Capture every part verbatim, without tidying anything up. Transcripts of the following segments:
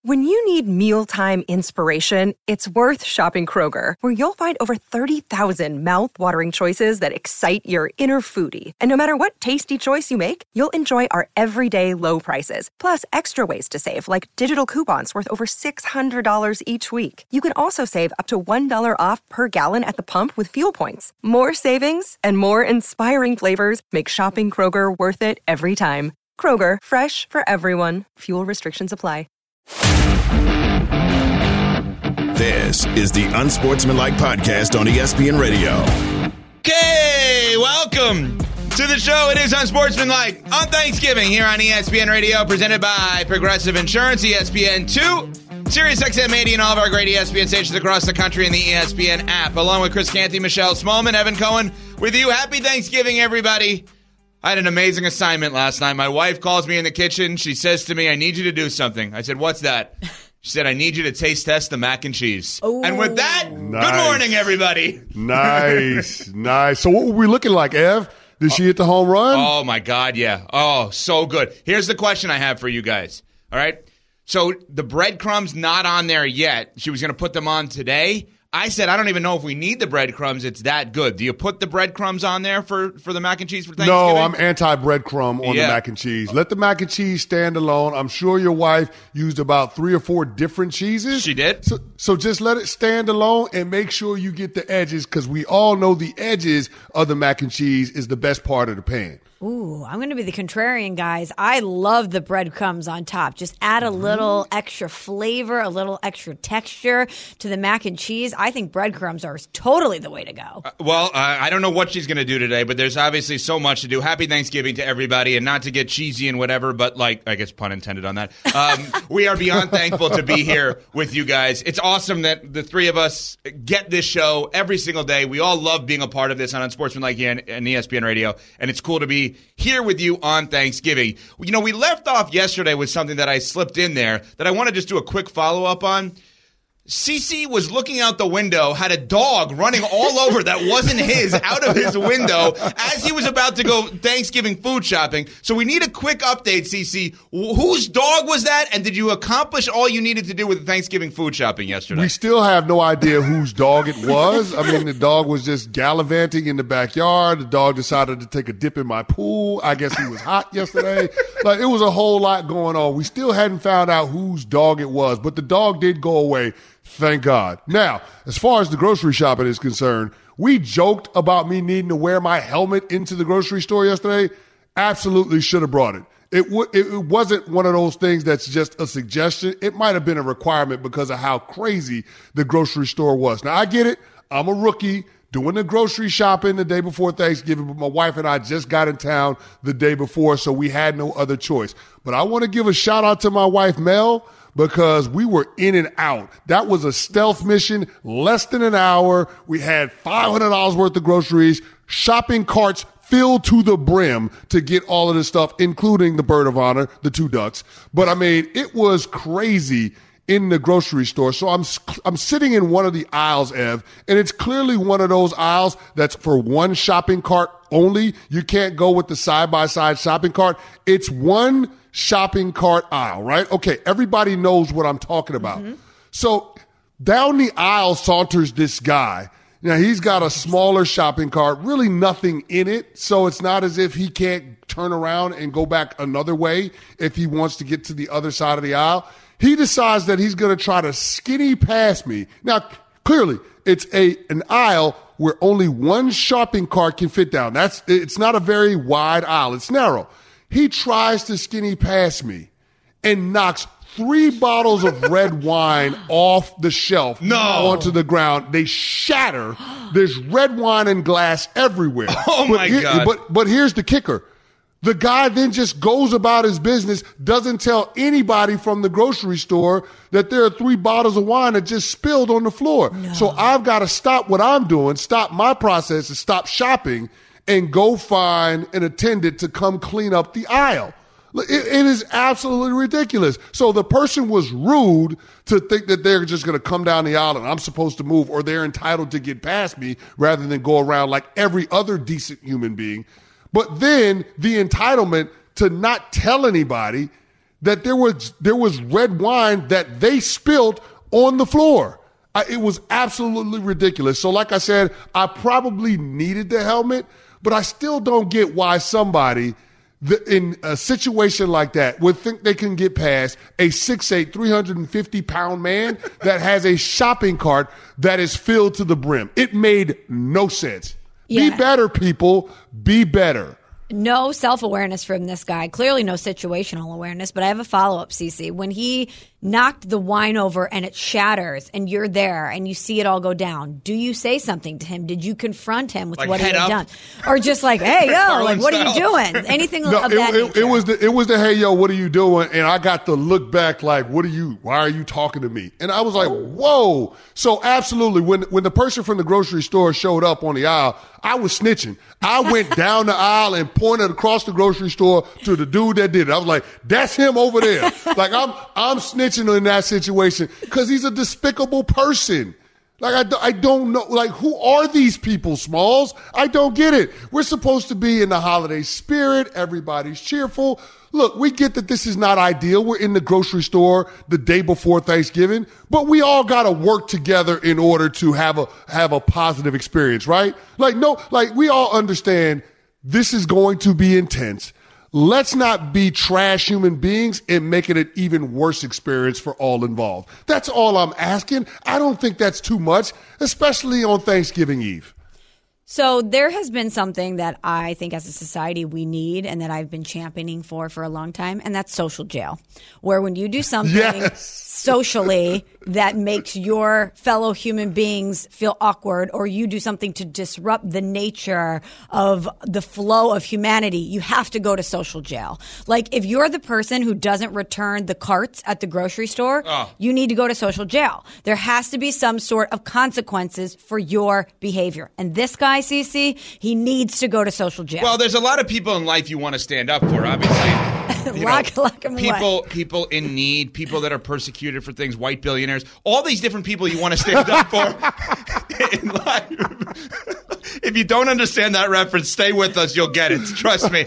When you need mealtime inspiration, it's worth shopping Kroger, where you'll find over thirty thousand mouth-watering choices that excite your inner foodie. And no matter what tasty choice you make, you'll enjoy our everyday low prices, plus extra ways to save, like digital coupons worth over six hundred dollars each week. You can also save up to one dollar off per gallon at the pump with fuel points. More savings and more inspiring flavors make shopping Kroger worth it every time. Kroger, fresh for everyone. Fuel restrictions apply. This is the Unsportsmanlike Podcast on E S P N Radio. Okay, welcome to the show. It is Unsportsmanlike on Thanksgiving here on E S P N Radio, presented by Progressive Insurance, E S P N two, Sirius X M eighty, and all of our great E S P N stations across the country in the E S P N app. Along with Chris Canty, Michelle Smallman, Evan Cohen with you. Happy Thanksgiving, everybody. I had an amazing assignment last night. My wife calls me in the kitchen. She says to me, I need you to do something. I said, what's that? She said, I need you to taste test the mac and cheese. Ooh. And with that, nice. Good morning, everybody. Nice, nice. So what were we looking like, Ev? Did she hit the home run? Oh, my God, yeah. Oh, so good. Here's the question I have for you guys, all right? So the breadcrumbs not on there yet. She was going to put them on today. I said, I don't even know if we need the breadcrumbs. It's that good. Do you put the breadcrumbs on there for, for the mac and cheese for Thanksgiving? No, I'm anti-breadcrumb on yeah. the mac and cheese. Let the mac and cheese stand alone. I'm sure your wife used about three or four different cheeses. She did. So, so just let it stand alone and make sure you get the edges, because we all know the edges of the mac and cheese is the best part of the pan. Ooh, I'm going to be the contrarian, guys. I love the breadcrumbs on top. Just add a little extra flavor, a little extra texture to the mac and cheese. I think breadcrumbs are totally the way to go. Uh, well, uh, I don't know what she's going to do today, but there's obviously so much to do. Happy Thanksgiving to everybody, and not to get cheesy and whatever, but like, I guess pun intended on that. Um, we are beyond thankful to be here with you guys. It's awesome that the three of us get this show every single day. We all love being a part of this on Unsportsmanlike here and E S P N Radio, and it's cool to be here with you on Thanksgiving. You know, we left off yesterday with something that I slipped in there that I want to just do a quick follow-up on. Cece was looking out the window, had a dog running all over that wasn't his, out of his window, as he was about to go Thanksgiving food shopping. So we need a quick update, Cece. Whose dog was that, and did you accomplish all you needed to do with the Thanksgiving food shopping yesterday? We still have no idea whose dog it was. I mean, the dog was just gallivanting in the backyard. The dog decided to take a dip in my pool. I guess he was hot yesterday. Like, it was a whole lot going on. We still hadn't found out whose dog it was, but the dog did go away. Thank God. Now, as far as the grocery shopping is concerned, we joked about me needing to wear my helmet into the grocery store yesterday. Absolutely should have brought it. It, w- it wasn't one of those things that's just a suggestion. It might have been a requirement because of how crazy the grocery store was. Now, I get it. I'm a rookie doing the grocery shopping the day before Thanksgiving, but my wife and I just got in town the day before, so we had no other choice. But I want to give a shout out to my wife, Mel, because we were in and out. That was a stealth mission, less than an hour. We had five hundred dollars worth of groceries, shopping carts filled to the brim to get all of this stuff, including the bird of honor, the two ducks. But I mean, it was crazy in the grocery store. So I'm I'm sitting in one of the aisles, Ev, and it's clearly one of those aisles that's for one shopping cart only. You can't go with the side-by-side shopping cart. It's one shopping cart aisle, right? Okay, everybody knows what I'm talking about. Mm-hmm. So down the aisle saunters this guy. Now, he's got a smaller shopping cart, really nothing in it, so it's not as if he can't turn around and go back another way if he wants to get to the other side of the aisle. He decides that he's going to try to skinny past me. Now, clearly, it's a an aisle where only one shopping cart can fit down. That's it's not a very wide aisle. It's narrow. He tries to skinny past me and knocks three bottles of red wine off the shelf no. onto the ground. They shatter. There's red wine and glass everywhere. Oh, but my here, God. But, but here's the kicker. The guy then just goes about his business, doesn't tell anybody from the grocery store that there are three bottles of wine that just spilled on the floor. No. So I've got to stop what I'm doing, stop my process, and stop shopping, and go find an attendant to come clean up the aisle. It, it is absolutely ridiculous. So the person was rude to think that they're just going to come down the aisle and I'm supposed to move, or they're entitled to get past me rather than go around like every other decent human being. But then the entitlement to not tell anybody that there was there was red wine that they spilled on the floor. I, it was absolutely ridiculous. So like I said, I probably needed the helmet, but I still don't get why somebody the, in a situation like that would think they can get past a six eight, three hundred fifty pound man that has a shopping cart that is filled to the brim. It made no sense. Yeah. Be better, people. Be better. No self-awareness from this guy. Clearly no situational awareness, but I have a follow-up, Cece. When he knocked the wine over and it shatters and you're there and you see it all go down, do you say something to him? Did you confront him with like what he had up? done? Or just like, hey, yo, like, what are you doing? Anything no, of it, that it, nature. It was, the, it was the, hey, yo, what are you doing? And I got to look back like, what are you, why are you talking to me? And I was like, whoa. So absolutely, when, when the person from the grocery store showed up on the aisle, I was snitching. I went down the aisle and pointed across the grocery store to the dude that did it. I was like, that's him over there. Like, I'm I'm snitching in that situation because he's a despicable person. Like, I, do, I don't know. Like, who are these people, Smalls? I don't get it. We're supposed to be in the holiday spirit. Everybody's cheerful. Look, we get that this is not ideal. We're in the grocery store the day before Thanksgiving, but we all got to work together in order to have a have a positive experience, right? Like, no, like we all understand this is going to be intense. Let's not be trash human beings and make it an even worse experience for all involved. That's all I'm asking. I don't think that's too much, especially on Thanksgiving Eve. So there has been something that I think as a society we need and that I've been championing for for a long time, and that's social jail, where when you do something yes. socially that makes your fellow human beings feel awkward, or you do something to disrupt the nature of the flow of humanity, you have to go to social jail. Like if you're the person who doesn't return the carts at the grocery store, oh. you need to go to social jail. There has to be some sort of consequences for your behavior. And this guy, C C, he needs to go to social jail. Well, there's a lot of people in life you want to stand up for, obviously. You lock, know, lock 'em people, away. people in need, people that are persecuted for things, white billionaires, all these different people you want to stand up for in life. If you don't understand that reference, stay with us. You'll get it. Trust me.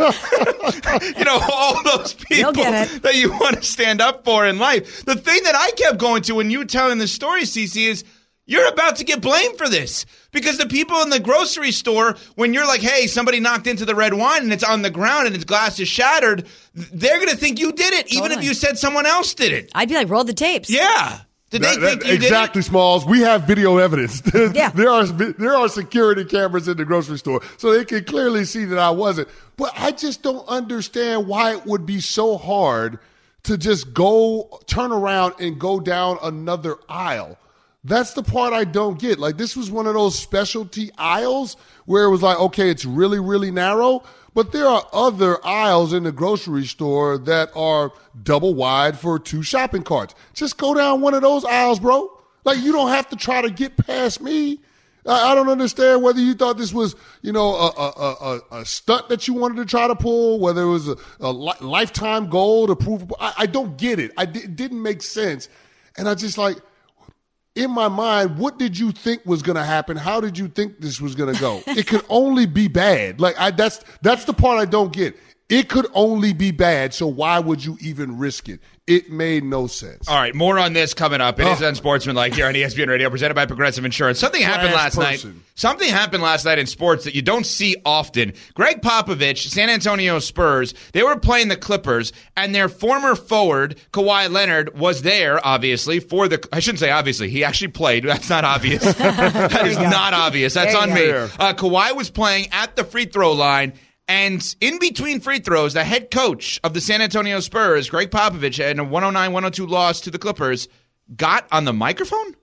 You know, all those people that you want to stand up for in life. The thing that I kept going to when you were telling this story, Cece, is you're about to get blamed for this because the people in the grocery store, when you're like, hey, somebody knocked into the red wine and it's on the ground and its glass is shattered, they're going to think you did it, totally. Even if you said someone else did it. I'd be like, roll the tapes. Yeah. Did that, they think that, you exactly, did it? Smalls. We have video evidence. Yeah. there are there are security cameras in the grocery store, so they can clearly see that I wasn't. But I just don't understand why it would be so hard to just go turn around and go down another aisle. That's the part I don't get. Like, this was one of those specialty aisles where it was like, okay, it's really, really narrow, but there are other aisles in the grocery store that are double wide for two shopping carts. Just go down one of those aisles, bro. Like, you don't have to try to get past me. I, I don't understand whether you thought this was, you know, a, a, a, a stunt that you wanted to try to pull, whether it was a, a li- lifetime goal to prove. I, I don't get it. I, it didn't make sense. And I just like, in my mind, what did you think was going to happen? How did you think this was going to go? It could only be bad. Like I, that's that's the part I don't get. It could only be bad, so why would you even risk it? It made no sense. All right, more on this coming up. It oh. is Unsportsmanlike here on E S P N Radio, presented by Progressive Insurance. Something happened Trash last person. night. Something happened last night in sports that you don't see often. Greg Popovich, San Antonio Spurs, they were playing the Clippers, and their former forward, Kawhi Leonard, was there, obviously, for the – I shouldn't say obviously. He actually played. That's not obvious. That is not obvious. That's on me. Uh, Kawhi was playing at the free throw line. And in between free throws, the head coach of the San Antonio Spurs, Greg Popovich, in a one oh nine one oh two loss to the Clippers, got on the microphone?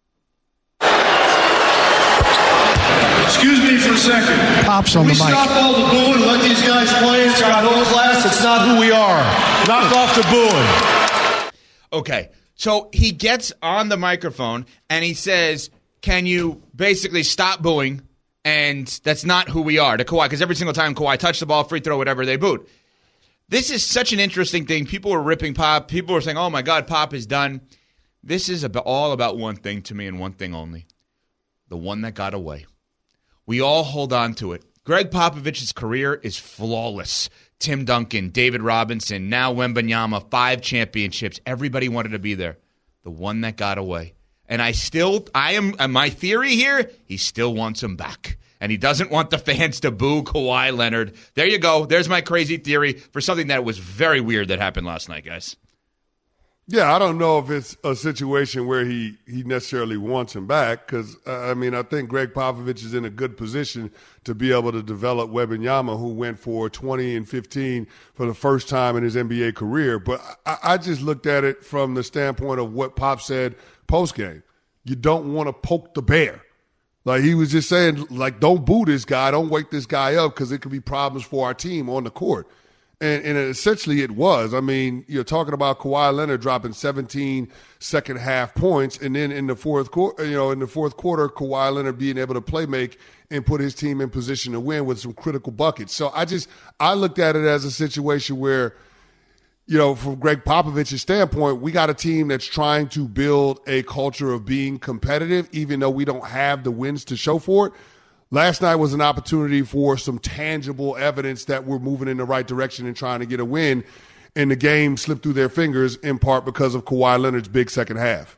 Excuse me for a second. Pops on we the mic. Stop all the booing and let these guys play. It's got whole class. It's not who we are. Knock off the booing. Okay. So he gets on the microphone and he says, can you basically stop booing? And that's not who we are to Kawhi, because every single time Kawhi touched the ball, free throw, whatever, they booed. This is such an interesting thing. People were ripping Pop. People were saying, oh, my God, Pop is done. This is about, all about one thing to me and one thing only, the one that got away. We all hold on to it. Greg Popovich's career is flawless. Tim Duncan, David Robinson, now Wembanyama, five championships. Everybody wanted to be there. The one that got away. And I still, I am, uh, my theory here, he still wants him back. And he doesn't want the fans to boo Kawhi Leonard. There you go. There's my crazy theory for something that was very weird that happened last night, guys. Yeah, I don't know if it's a situation where he, he necessarily wants him back because, uh, I mean, I think Greg Popovich is in a good position to be able to develop Wembanyama, who went for twenty and fifteen for the first time in his N B A career. But I, I just looked at it from the standpoint of what Pop said post-game. You don't want to poke the bear. Like he was just saying, like, don't boo this guy. Don't wake this guy up because it could be problems for our team on the court. And, and essentially it was. I mean, you're talking about Kawhi Leonard dropping seventeen second half points, and then in the fourth quarter, you know, in the fourth quarter, Kawhi Leonard being able to play make and put his team in position to win with some critical buckets. So I just I looked at it as a situation where, you know, from Greg Popovich's standpoint, we got a team that's trying to build a culture of being competitive, even though we don't have the wins to show for it. Last night was an opportunity for some tangible evidence that we're moving in the right direction and trying to get a win, and the game slipped through their fingers in part because of Kawhi Leonard's big second half.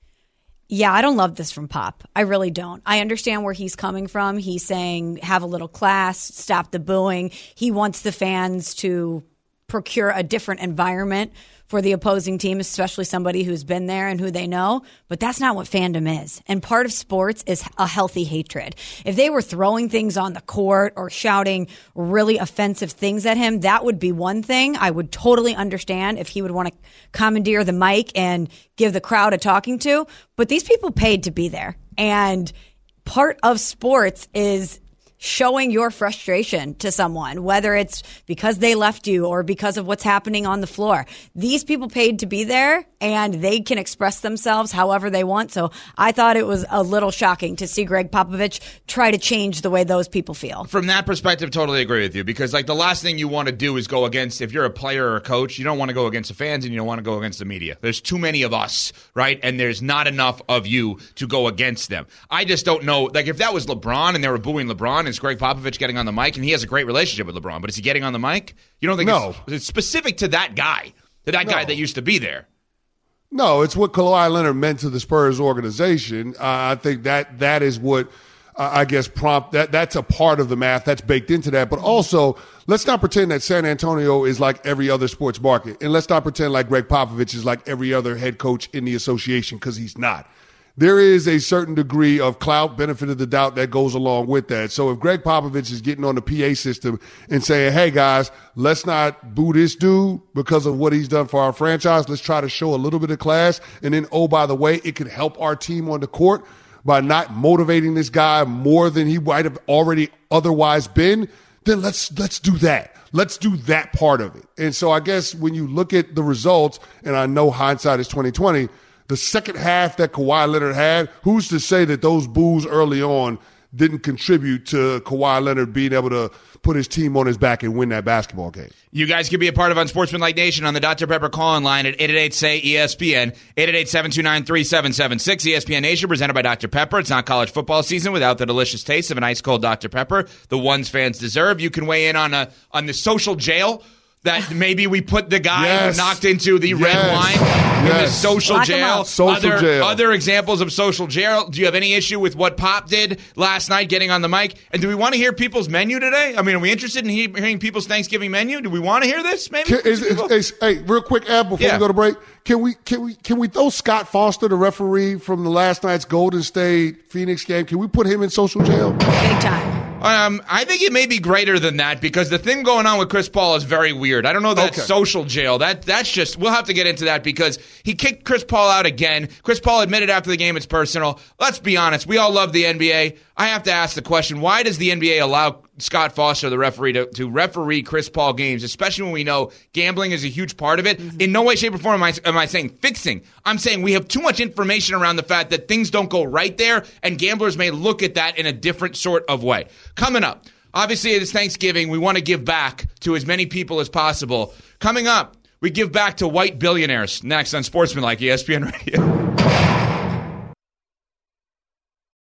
Yeah, I don't love this from Pop. I really don't. I understand where he's coming from. He's saying have a little class, stop the booing. He wants the fans to procure a different environment for the opposing team, especially somebody who's been there and who they know. But that's not what fandom is. And part of sports is a healthy hatred. If they were throwing things on the court or shouting really offensive things at him, that would be one thing. I would totally understand if he would want to commandeer the mic and give the crowd a talking to. But these people paid to be there. And part of sports is showing your frustration to someone, whether it's because they left you or because of what's happening on the floor. These people paid to be there, and they can express themselves however they want. So I thought it was a little shocking to see Greg Popovich try to change the way those people feel. From that perspective, totally agree with you, because like the last thing you want to do is go against, if you're a player or a coach, you don't want to go against the fans and you don't want to go against the media. There's too many of us, right? And there's not enough of you to go against them. I just don't know, like if that was LeBron and they were booing LeBron, is Greg Popovich getting on the mic? And he has a great relationship with LeBron, but is he getting on the mic? You don't think no. it's, it's specific to that guy, to that no. guy that used to be there? No, it's what Kawhi Leonard meant to the Spurs organization. Uh, I think that that is what uh, I guess prompt that that's a part of the math that's baked into that. But also, let's not pretend that San Antonio is like every other sports market, and let's not pretend like Greg Popovich is like every other head coach in the association, because he's not. There is a certain degree of clout, benefit of the doubt that goes along with that. So if Greg Popovich is getting on the P A system and saying, hey, guys, let's not boo this dude because of what he's done for our franchise. Let's try to show a little bit of class. And then, oh, by the way, it could help our team on the court by not motivating this guy more than he might have already otherwise been. Then let's let's do that. Let's do that part of it. And so I guess when you look at the results, and I know hindsight is twenty twenty, the second half that Kawhi Leonard had, who's to say that those boos early on didn't contribute to Kawhi Leonard being able to put his team on his back and win that basketball game? You guys can be a part of Unsportsmanlike Nation on the Doctor Pepper call-in line at eight eight eight, S A Y, E S P N, eight eight eight, seven two nine, three seven seven six. E S P N Nation presented by Doctor Pepper. It's not college football season without the delicious taste of an ice-cold Doctor Pepper, the ones fans deserve. You can weigh in on a on the social jail that maybe we put the guy yes. who knocked into the yes. red wine yes. in the social Lock jail. Social other, jail. Other examples of social jail. Do you have any issue with what Pop did last night, getting on the mic? And do we want to hear people's menu today? I mean, are we interested in he- hearing people's Thanksgiving menu? Do we want to hear this? Maybe. Can, is, is, is, hey, real quick, Ab, before yeah. we go to break, can we can we can we throw Scott Foster, the referee from the last night's Golden State Phoenix game? Can we put him in social jail? Big time. Um, I think it may be greater than that, because the thing going on with Chris Paul is very weird. I don't know that okay. social jail. That that's just, we'll have to get into that, because he kicked Chris Paul out again. Chris Paul admitted after the game it's personal. Let's be honest. We all love the N B A. I have to ask the question, why does the N B A allow Scott Foster, the referee, to, to referee Chris Paul games, especially when we know gambling is a huge part of it? Mm-hmm. In no way, shape, or form am I, am I saying fixing. I'm saying we have too much information around the fact that things don't go right there, and gamblers may look at that in a different sort of way. Coming up, obviously it is Thanksgiving. We want to give back to as many people as possible. Coming up, we give back to white billionaires. Next on Sportsmanlike, E S P N Radio.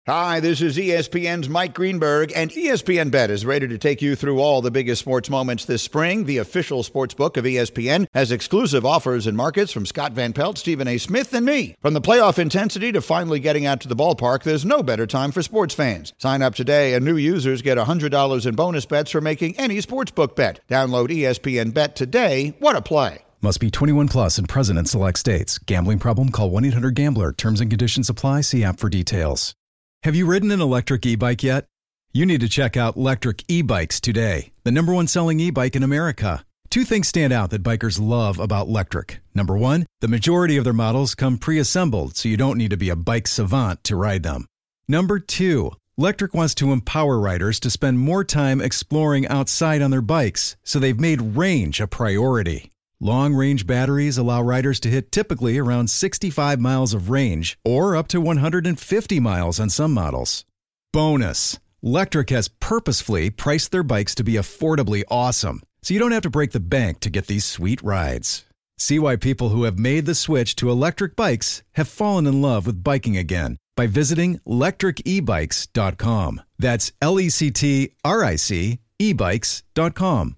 Hi, this is E S P N's Mike Greenberg, and E S P N Bet is ready to take you through all the biggest sports moments this spring. The official sports book of E S P N has exclusive offers and markets from Scott Van Pelt, Stephen A. Smith, and me. From the playoff intensity to finally getting out to the ballpark, there's no better time for sports fans. Sign up today, and new users get one hundred dollars in bonus bets for making any sportsbook bet. Download E S P N Bet today. What a play. Must be twenty-one plus and present in select states. Gambling problem? Call one eight hundred gambler. Terms and conditions apply. See app for details. Have you ridden an electric e-bike yet? You need to check out Lectric E-Bikes today, the number one selling e-bike in America. Two things stand out that bikers love about Lectric. Number one, the majority of their models come pre-assembled, so you don't need to be a bike savant to ride them. Number two, Lectric wants to empower riders to spend more time exploring outside on their bikes, so they've made range a priority. Long-range batteries allow riders to hit typically around sixty-five miles of range or up to one hundred fifty miles on some models. Bonus, Lectric has purposefully priced their bikes to be affordably awesome, so you don't have to break the bank to get these sweet rides. See why people who have made the switch to electric bikes have fallen in love with biking again by visiting lectric e bikes dot com. That's L E C T R I C e bikes dot com.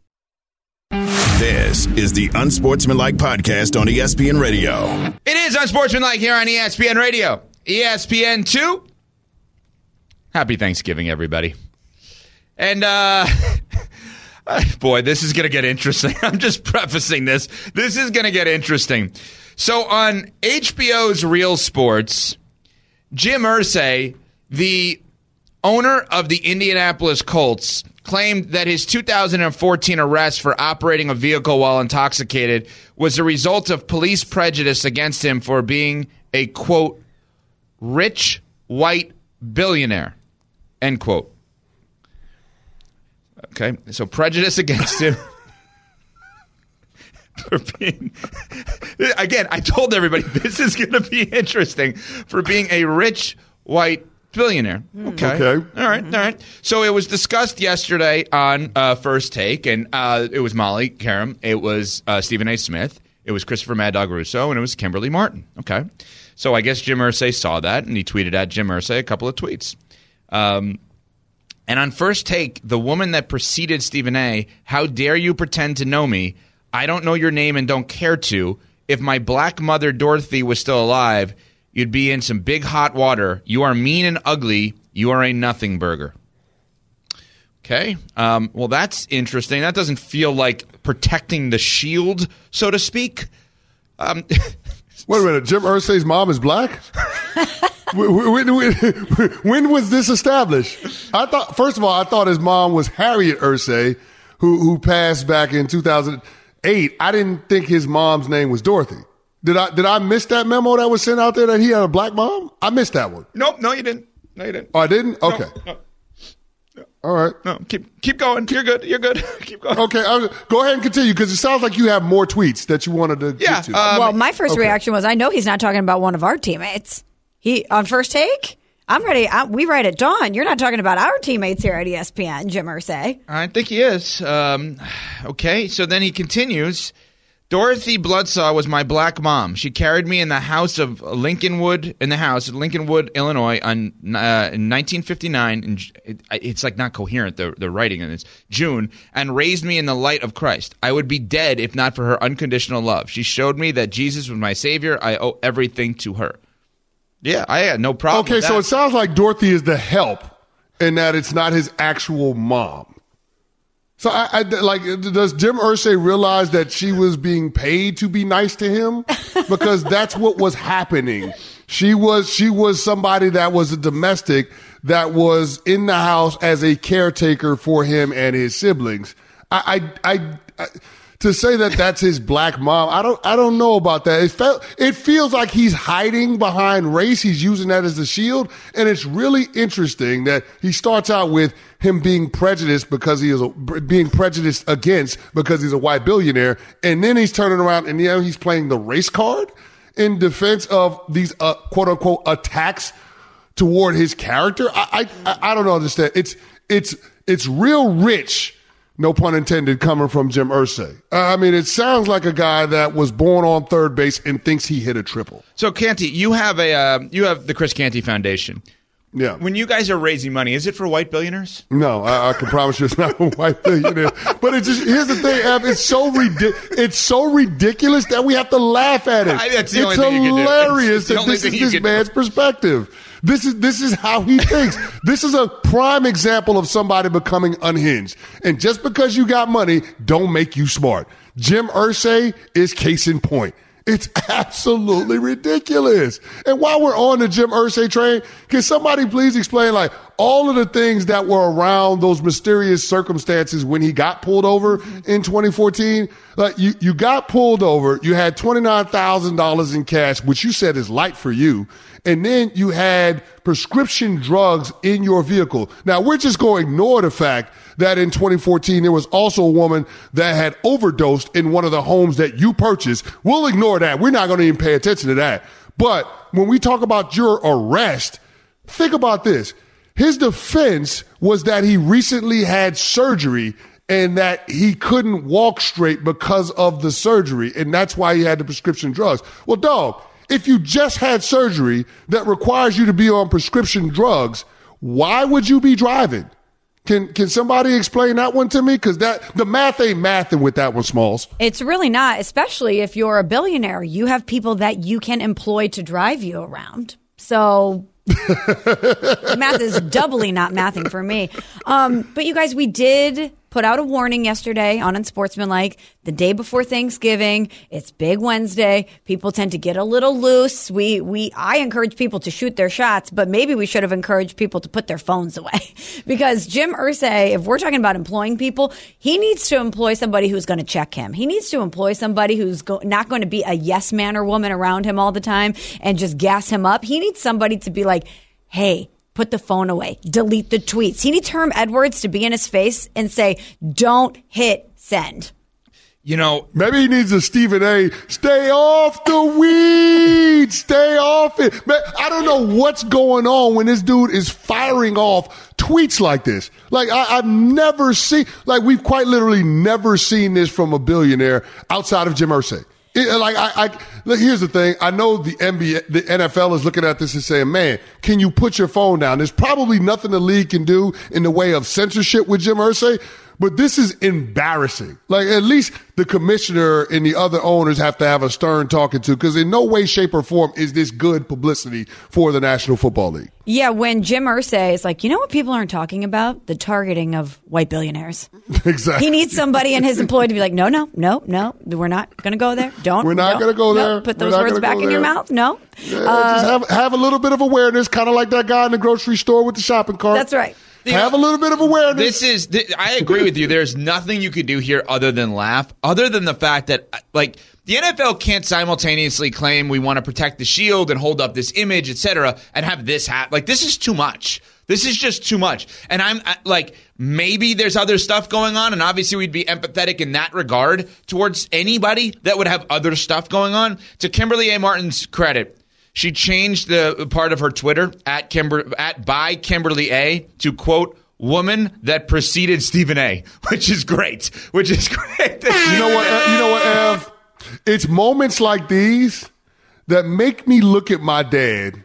This is the Unsportsmanlike Podcast on E S P N Radio. It is Unsportsmanlike here on E S P N Radio. E S P N two. Happy Thanksgiving, everybody. And, uh, boy, this is going to get interesting. I'm just prefacing this. This is going to get interesting. So on H B O's Real Sports, Jim Irsay, the owner of the Indianapolis Colts, claimed that his two thousand fourteen arrest for operating a vehicle while intoxicated was a result of police prejudice against him for being a, quote, rich white billionaire, end quote. Okay, so prejudice against him for being, again, I told everybody this is going to be interesting, for being a rich white billionaire. Okay. Okay. All right. All right. So it was discussed yesterday on uh, First Take, and uh, it was Molly Karam, it was uh, Stephen A. Smith, it was Christopher Mad Dog Russo, and it was Kimberly Martin. Okay. So I guess Jim Irsay saw that, and he tweeted at Jim Irsay a couple of tweets. Um, and on First Take, the woman that preceded Stephen A., how dare you pretend to know me? I don't know your name and don't care to. If my black mother Dorothy was still alive, you'd be in some big hot water. You are mean and ugly. You are a nothing burger. Okay. Um, well, that's interesting. That doesn't feel like protecting the shield, so to speak. Um, Wait a minute. Jim Irsay's mom is black? when, when, when was this established? I thought, first of all, I thought his mom was Harriet Irsay, who, who passed back in two thousand eight. I didn't think his mom's name was Dorothy. Did I did I miss that memo that was sent out there that he had a black mom? I missed that one. Nope, no, you didn't. No, you didn't. Oh, I didn't? Okay. No, no, no. All right. No, keep keep going. You're good. You're good. Keep going. Okay, I'll, go ahead and continue, because it sounds like you have more tweets that you wanted to yeah, get to. Um, well, my first okay. reaction was, I know he's not talking about one of our teammates. He on First Take? I'm ready. I, we write at dawn. You're not talking about our teammates here at E S P N, Jim Irsay. I think he is. Um, okay, so then he continues. Dorothy Bloodsaw was my black mom. She carried me in the house of Lincolnwood, in the house of Lincolnwood, Illinois, on uh, in nineteen fifty-nine. And it, it's like not coherent, the, the writing in this, June, and raised me in the light of Christ. I would be dead if not for her unconditional love. She showed me that Jesus was my Savior. I owe everything to her. Yeah, I had no problem Okay, with that. so it sounds like Dorothy is the help in that it's not his actual mom. So, I, I like, does Jim Irsay realize that she was being paid to be nice to him? Because that's what was happening. She was she was somebody that was a domestic that was in the house as a caretaker for him and his siblings. I, I, I, I to say that that's his black mom, I don't, I don't know about that. It felt, it feels like he's hiding behind race. He's using that as a shield, and it's really interesting that he starts out with him being prejudiced because he is a, being prejudiced against because he's a white billionaire, and then he's turning around and you know he's playing the race card in defense of these uh, quote unquote attacks toward his character. I, I, I don't understand. It's, it's, it's real rich. No pun intended, coming from Jim Irsay. Uh, I mean, it sounds like a guy that was born on third base and thinks he hit a triple. So, Canty, you have a uh, you have the Chris Canty Foundation. Yeah. When you guys are raising money, is it for white billionaires? No, I, I can promise you it's not a white billionaire. But it's just, here's the thing, Ev, it's so ridiculous. It's so ridiculous that we have to laugh at it. I, that's the it's only thing you can do. hilarious It's the that only this thing is you this can man's do. perspective. This is this is how he thinks. This is a prime example of somebody becoming unhinged. And just because you got money, don't make you smart. Jim Irsay is case in point. It's absolutely ridiculous. And while we're on the Jim Irsay train, can somebody please explain, like, all of the things that were around those mysterious circumstances when he got pulled over in twenty fourteen? Like, you, you got pulled over, you had twenty-nine thousand dollars in cash, which you said is light for you, and then you had prescription drugs in your vehicle. Now, we're just going to ignore the fact that in twenty fourteen, there was also a woman that had overdosed in one of the homes that you purchased. We'll ignore that. We're not going to even pay attention to that. But when we talk about your arrest, think about this. His defense was that he recently had surgery and that he couldn't walk straight because of the surgery, and that's why he had the prescription drugs. Well, dog, if you just had surgery that requires you to be on prescription drugs, why would you be driving? Can can somebody explain that one to me? Because that the math ain't mathing with that one, Smalls. It's really not, especially if you're a billionaire. You have people that you can employ to drive you around. So math is doubly not mathing for me. Um, but you guys, we did put out a warning yesterday on Unsportsmanlike, the day before Thanksgiving. It's Big Wednesday. People tend to get a little loose. We, we, I encourage people to shoot their shots, but maybe we should have encouraged people to put their phones away because Jim Irsay, if we're talking about employing people, he needs to employ somebody who's going to check him. He needs to employ somebody who's go- not going to be a yes man or woman around him all the time and just gas him up. He needs somebody to be like, hey, put the phone away, delete the tweets. He needs Herm Edwards to be in his face and say, don't hit send. You know, maybe he needs a Stephen A. Stay off the weed. Stay off it. Man, I don't know what's going on when this dude is firing off tweets like this. Like, I, I've never seen, like, we've quite literally never seen this from a billionaire outside of Jim Irsay. It, like, I, I, look, here's the thing. I know the N B A, the N F L is looking at this and saying, man, can you put your phone down? There's probably nothing the league can do in the way of censorship with Jim Irsay, but this is embarrassing. Like, at least the commissioner and the other owners have to have a stern talking to, because in no way, shape, or form is this good publicity for the National Football League. Yeah, when Jim Irsay is like, you know what people aren't talking about? The targeting of white billionaires. Exactly. He needs somebody in his employ to be like, no, no, no, no, we're not going to go there. Don't. We're not no, going to go there. No, put We're those words back in there. your mouth. No. Yeah, Uh, just have, have a little bit of awareness, kind of like that guy in the grocery store with the shopping cart. That's right. Have a little bit of awareness. This is, th- I agree with you. There's nothing you could do here other than laugh, other than the fact that, like, the N F L can't simultaneously claim we want to protect the shield and hold up this image, et cetera, and have this happen. Like, this is too much. This is just too much. And I'm I, like, maybe there's other stuff going on, and obviously we'd be empathetic in that regard towards anybody that would have other stuff going on. To Kimberly A. Martin's credit, she changed the part of her Twitter at Kimber at by Kimberly A to quote woman that preceded Stephen A, which is great. Which is great. You know what? Uh, you know what, Ev? It's moments like these that make me look at my dad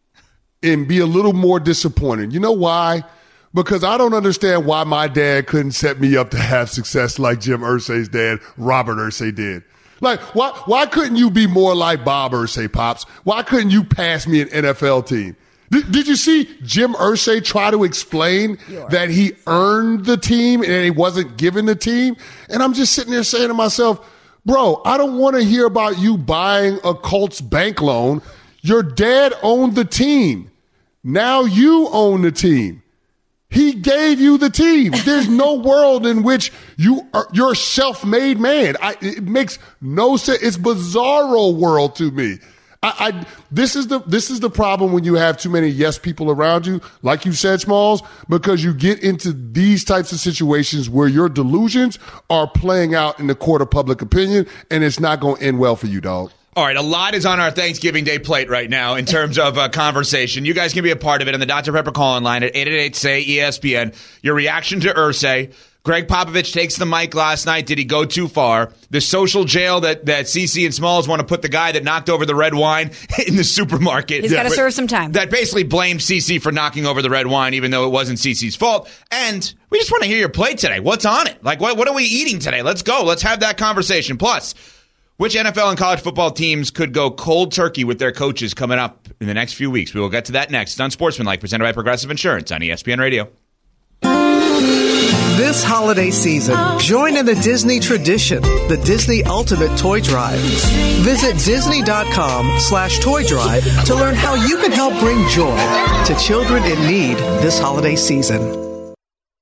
and be a little more disappointed. You know why? Because I don't understand why my dad couldn't set me up to have success like Jim Irsay's dad, Robert Irsay, did. Like, why why couldn't you be more like Bob Irsay, Pops? Why couldn't you pass me an N F L team? Did, did you see Jim Irsay try to explain that he earned the team and he wasn't given the team? And I'm just sitting there saying to myself, bro, I don't want to hear about you buying a Colts bank loan. Your dad owned the team. Now you own the team. He gave you the team. There's no world in which you are, you're a self-made man. I, it makes no sense. It's bizarro world to me. I, I this is the this is the problem when you have too many yes people around you, like you said, Smalls, because you get into these types of situations where your delusions are playing out in the court of public opinion, and it's not going to end well for you, dog. All right, a lot is on our Thanksgiving Day plate right now in terms of uh, conversation. You guys can be a part of it on the Doctor Pepper call-in line at eight eight eight, S A Y, E S P N. Your reaction to Irsay. Greg Popovich takes the mic last night. Did he go too far? The social jail that, that CeCe and Smalls want to put the guy that knocked over the red wine in the supermarket. He's got to serve some time. That basically blames CeCe for knocking over the red wine, even though it wasn't CeCe's fault. And we just want to hear your plate today. What's on it? Like, what, what are we eating today? Let's go. Let's have that conversation. Plus, which N F L and college football teams could go cold turkey with their coaches coming up in the next few weeks? We will get to that next. It's Unsportsmanlike, presented by Progressive Insurance on E S P N Radio. This holiday season, join in the Disney tradition, the Disney Ultimate Toy Drive. Visit Disney.com slash toy drive to learn how you can help bring joy to children in need this holiday season.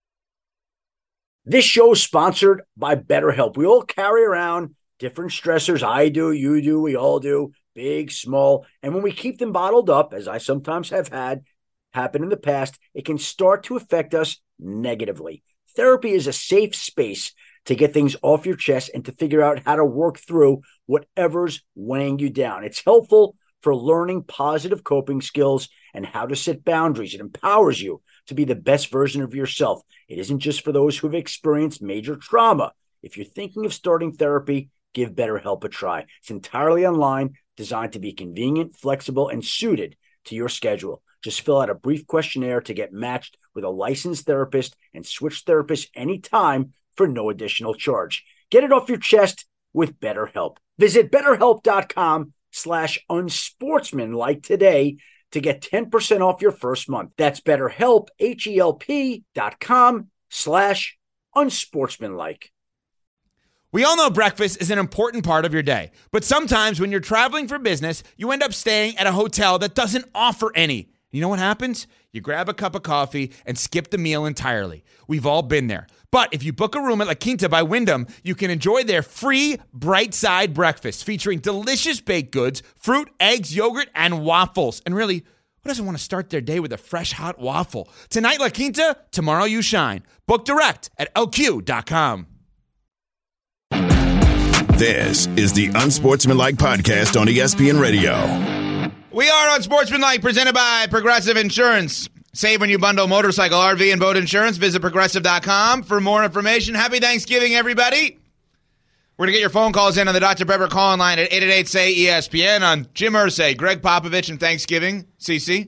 This show is sponsored by BetterHelp. We all carry around different stressors. I do, you do, we all do, big, small. And when we keep them bottled up, as I sometimes have had happen in the past, it can start to affect us negatively. Therapy is a safe space to get things off your chest and to figure out how to work through whatever's weighing you down. It's helpful for learning positive coping skills and how to set boundaries. It empowers you to be the best version of yourself. It isn't just for those who have experienced major trauma. If you're thinking of starting therapy, give BetterHelp a try. It's entirely online, designed to be convenient, flexible, and suited to your schedule. Just fill out a brief questionnaire to get matched with a licensed therapist and switch therapists anytime for no additional charge. Get it off your chest with BetterHelp. Visit BetterHelp.com slash unsportsmanlike today to get ten percent off your first month. That's BetterHelp, H-E-L-P dot com slash unsportsmanlike. We all know breakfast is an important part of your day, but sometimes when you're traveling for business, you end up staying at a hotel that doesn't offer any. You know what happens? You grab a cup of coffee and skip the meal entirely. We've all been there. But if you book a room at La Quinta by Wyndham, you can enjoy their free Bright Side breakfast featuring delicious baked goods, fruit, eggs, yogurt, and waffles. And really, who doesn't want to start their day with a fresh, hot waffle? Tonight, La Quinta, tomorrow you shine. Book direct at L Q dot com. This is the Unsportsmanlike Podcast on E S P N Radio. We are Unsportsmanlike, presented by Progressive Insurance. Save when you bundle motorcycle, R V, and boat insurance. Visit Progressive dot com for more information. Happy Thanksgiving, everybody. We're going to get your phone calls in on the Doctor Pepper call-in line at eight eight eight, S A Y, E S P N on Jim Irsay, Greg Popovich, and Thanksgiving. CeCe?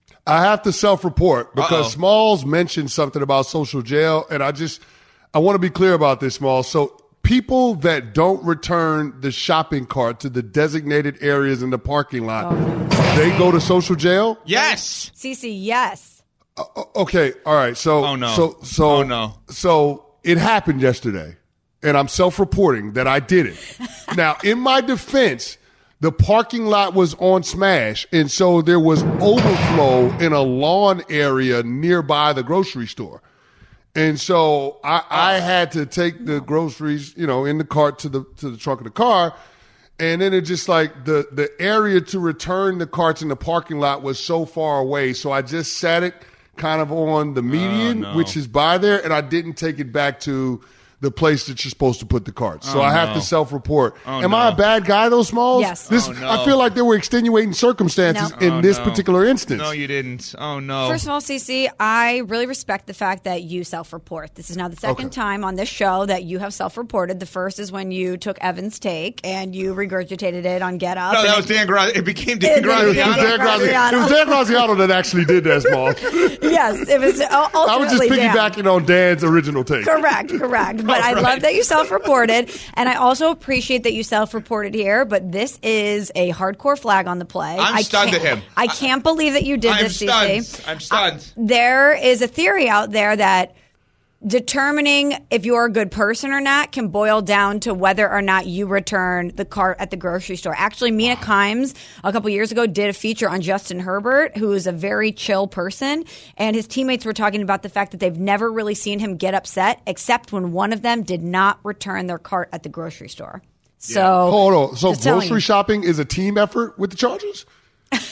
I have to self-report because Uh-oh. Smalls mentioned something about social jail, and I just I want to be clear about this, Smalls. So people that don't return the shopping cart to the designated areas in the parking lot, oh. they go to social jail? Yes. CeCe, yes. Uh, okay, all right. So, oh, no. so, so, oh, no. So it happened yesterday, and I'm self-reporting that I did it. Now, in my defense, the parking lot was on smash, and so there was overflow in a lawn area nearby the grocery store. And so I, I had to take the groceries, you know, in the cart to the to the trunk of the car. And then it just like the, the area to return the carts in the parking lot was so far away. So I just sat it kind of on the median, oh, no. which is by there, and I didn't take it back to the place that you're supposed to put the carts. So oh, I have no. to self-report. Oh, Am no. I a bad guy, though, Smalls? Yes. This, oh, no. I feel like there were extenuating circumstances no. in oh, this no. particular instance. No, you didn't. Oh, no. First of all, CeCe, I really respect the fact that you self-report. This is now the second Okay. time on this show that you have self-reported. The first is when you took Evan's take and you regulated it on Get Up. No, that and was Dan Graziano. It became It- Dan it- It was Graziano. Dan Graziano. It was Dan Graziano that actually did that, Smalls. Yes, it was ultimately I was just Dan. piggybacking on Dan's original take. Correct, correct. But I right. love that you self-reported, and I also appreciate that you self-reported here. But this is a hardcore flag on the play. I'm I stunned can't- at him. I can't believe that you did I'm this, stunned. CeCe. I'm stunned. Uh, there is a theory out there that determining if you're a good person or not can boil down to whether or not you return the cart at the grocery store. Actually, Mina wow. Kimes a couple years ago did a feature on Justin Herbert, who is a very chill person, and his teammates were talking about the fact that they've never really seen him get upset except when one of them did not return their cart at the grocery store. So Hold on. So just telling grocery you. shopping is a team effort with the Chargers?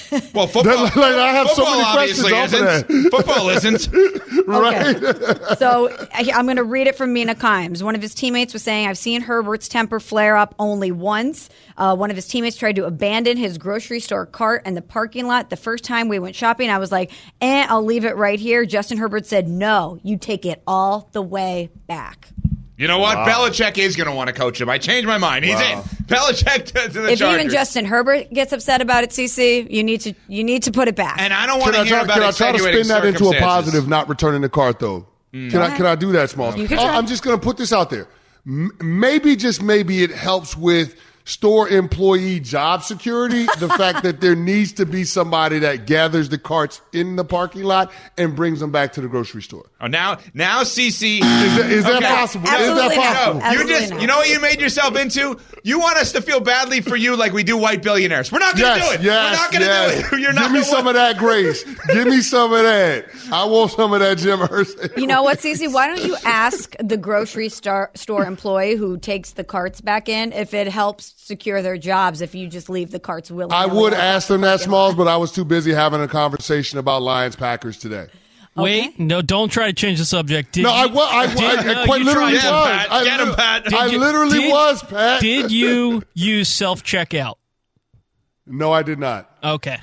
Well, football. Like, I have so football many questions obviously off of isn't. Football isn't. Right. Okay. So I, I'm going to read it from Mina Kimes. One of his teammates was saying, I've seen Herbert's temper flare up only once. Uh, one of his teammates tried to abandon his grocery store cart in the parking lot. The first time we went shopping, I was like, eh, I'll leave it right here. Justin Herbert said, no, you take it all the way back. You know what? Wow. Belichick is going to want to coach him. I changed my mind. He's Wow. in. Belichick to, to the If Chargers. even Justin Herbert gets upset about it, CeCe, you need to you need to put it back. And I don't want Can to I hear try, about can I try to extenuating spin that into a circumstances. positive, not returning the cart, though? Mm. Can I can I do that, Smalls? You can I- try. I'm just going to put this out there. M- maybe, just maybe, it helps with store employee job security, the fact that there needs to be somebody that gathers the carts in the parking lot and brings them back to the grocery store. Oh, now, now, CeCe. Is that, is that Okay. possible? Absolutely is that not. possible? No, Absolutely you just, not. you know what you made yourself into? You want us to feel badly for you like we do white billionaires. We're not going to Yes, do it. yes, We're not going to yes. do it. You're not Give me gonna some of that grace. Give me some of that. I want some of that Jim Irsay. You know what, CeCe? Why don't you ask the grocery star, store employee who takes the carts back in if it helps secure their jobs if you just leave the carts willy I would ask them that, Smalls, but I was too busy having a conversation about Lions Packers today. Wait, no, don't try to change the subject. Did No, you, I was. I, did- I, I no, quite you literally tried. was. Get him, Pat. I, Get him, lit- Pat. I Did you- literally did- was, Pat. Did you use self-checkout? No, I did not. Okay.